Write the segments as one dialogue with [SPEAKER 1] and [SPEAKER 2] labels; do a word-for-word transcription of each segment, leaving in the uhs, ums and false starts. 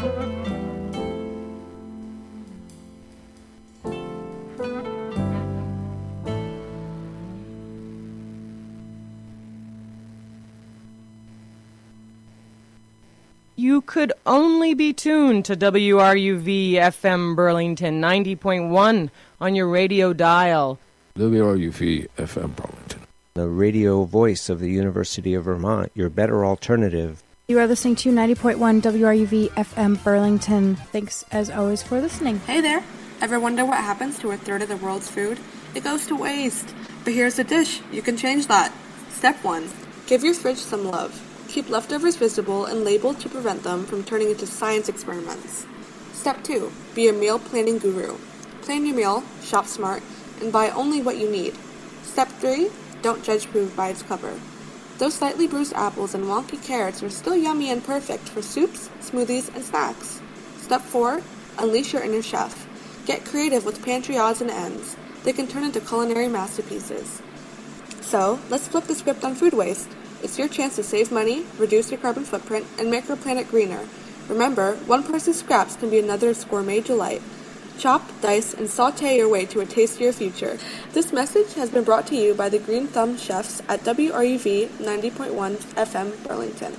[SPEAKER 1] You could only be tuned to W R U V F M Burlington ninety point one on your radio dial.
[SPEAKER 2] W R U V F M Burlington,
[SPEAKER 3] the radio voice of the University of Vermont, your better alternative.
[SPEAKER 4] You are listening to ninety point one W R U V F M Burlington. Thanks, as always, for listening.
[SPEAKER 5] Hey there. Ever wonder what happens to a third of the world's food? It goes to waste. But here's a dish. You can change that. Step one. Give your fridge some love. Keep leftovers visible and labeled to prevent them from turning into science experiments. Step two. Be a meal planning guru. Plan your meal, shop smart, and buy only what you need. Step three. Don't judge food by its cover. Those slightly bruised apples and wonky carrots are still yummy and perfect for soups, smoothies, and snacks. Step four. Unleash your inner chef. Get creative with pantry odds and ends. They can turn into culinary masterpieces. So, let's flip the script on food waste. It's your chance to save money, reduce your carbon footprint, and make our planet greener. Remember, one person's scraps can be another's gourmet delight. Chop, dice, and saute your way to a tastier future. This message has been brought to you by the Green Thumb Chefs at W R U V ninety point one F M Burlington.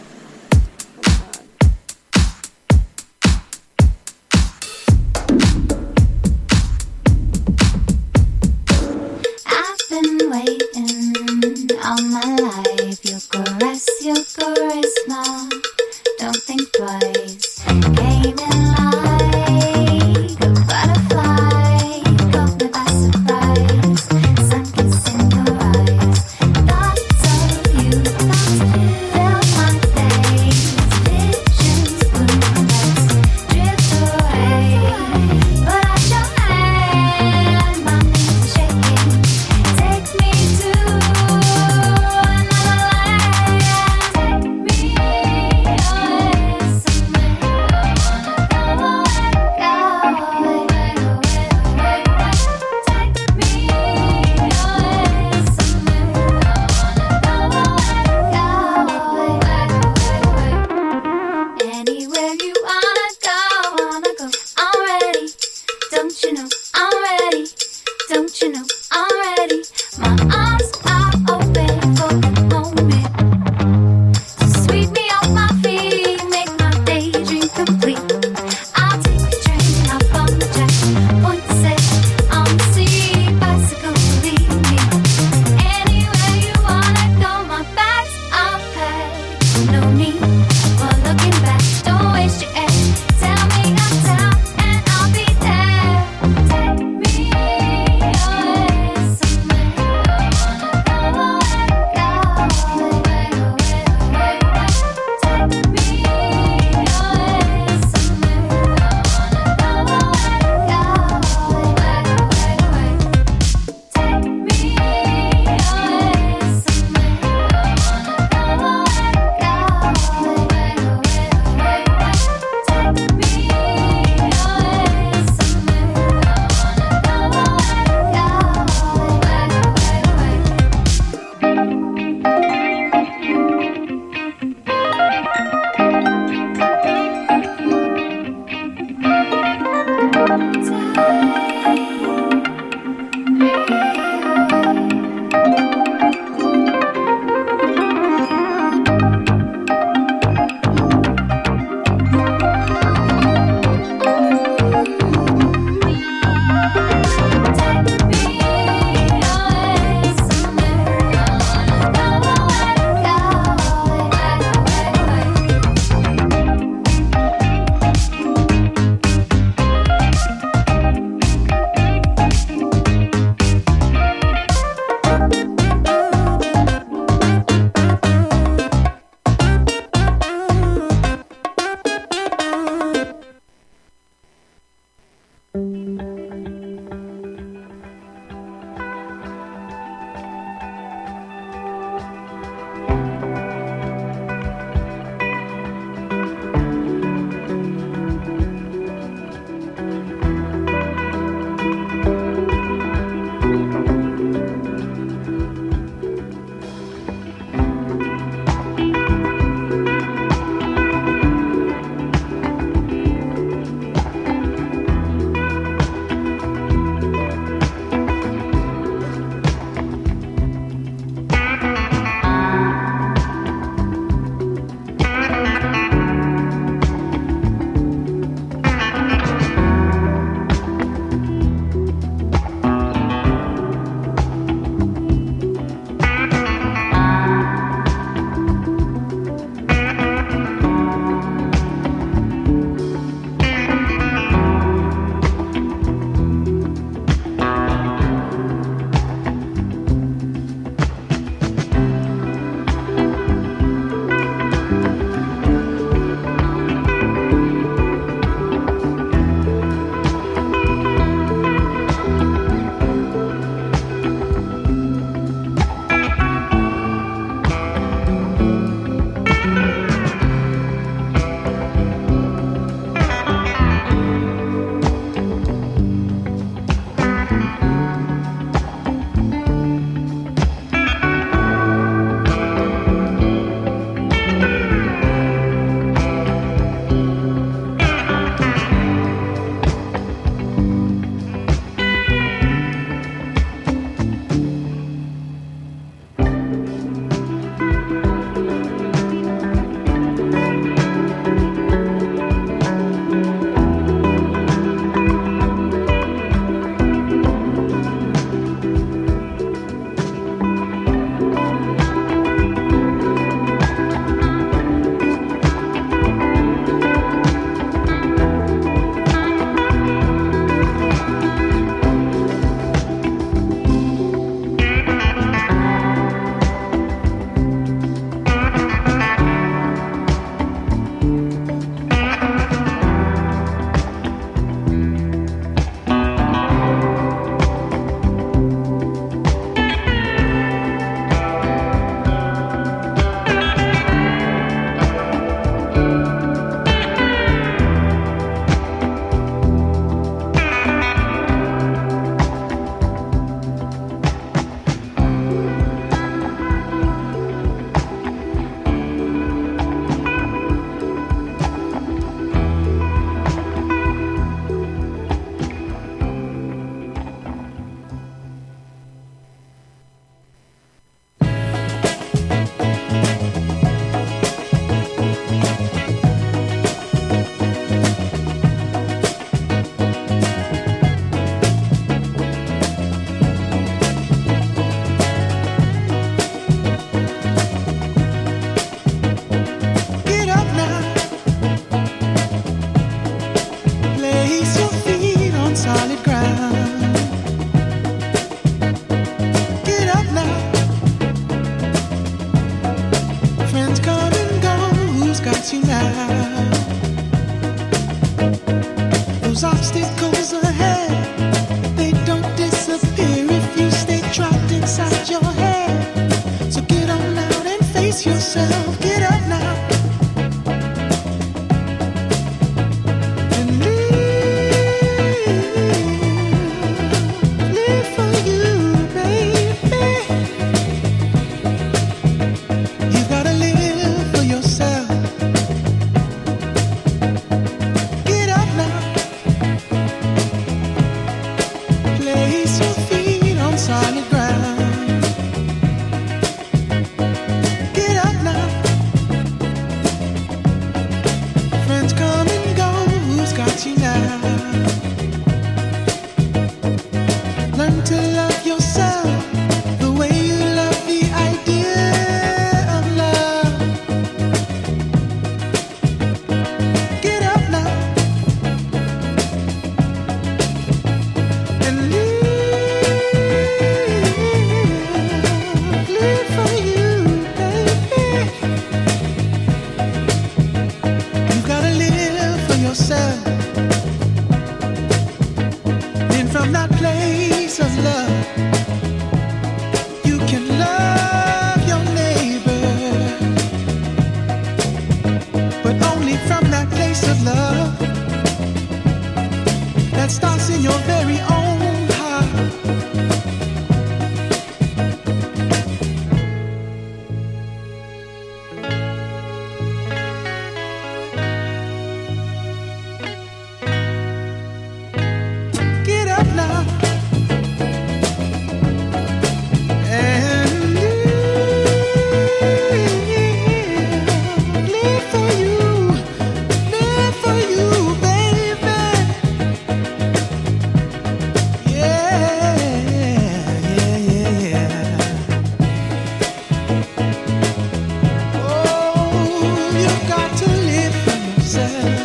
[SPEAKER 6] I've been waiting all my life. Your caress, your charisma. Don't think twice. Came in like a butterfly. Caught me by surprise. Sun kissing your eyes. Thoughts of you, thoughts of you. Fill my days. Visions, moonlights drift away. Put out your hand, my knees are shaking. Take me to another land. Take me away somewhere. I wanna go away, go away, away, away. Take me away somewhere. I wanna go away, go away, away. Anywhere you wanna go, wanna go. I'm ready. Don't you know I'm ready? Don't you know I'm ready? My arms are open for the moment. Just sweep me off my feet, make my daydream complete. I'll take the train up on the track, point to set on the sea, bicycle, lead me. Anywhere you wanna go, my bags are packed. No need for looking back. Don't waste your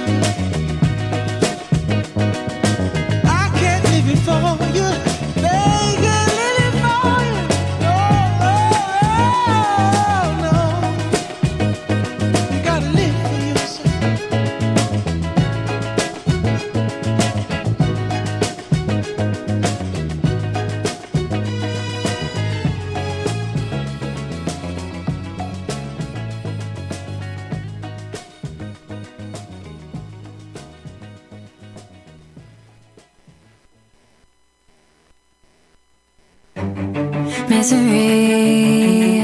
[SPEAKER 7] Misery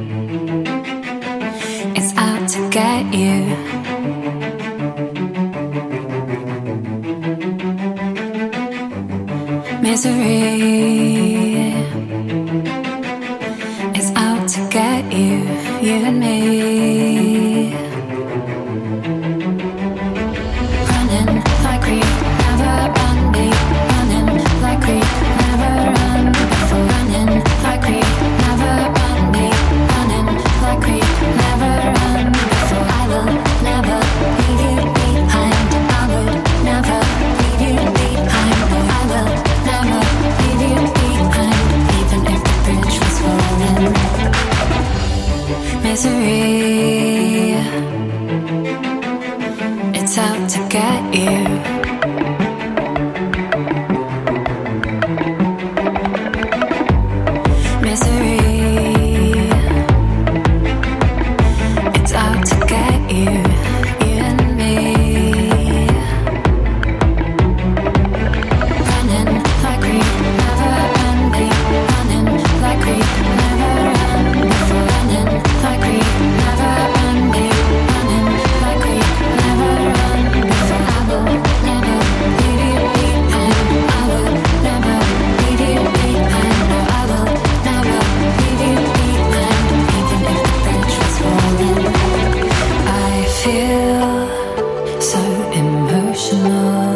[SPEAKER 7] is out to get you. Misery is out to get you, you and me. Running like we never run, be running like we never run before. Running like we never run, be running like we never run before. I will never leave you behind. I would never leave you behind. No, I will never leave you behind, even if the bridge was falling. Misery, it's out to get you. Feel so emotional.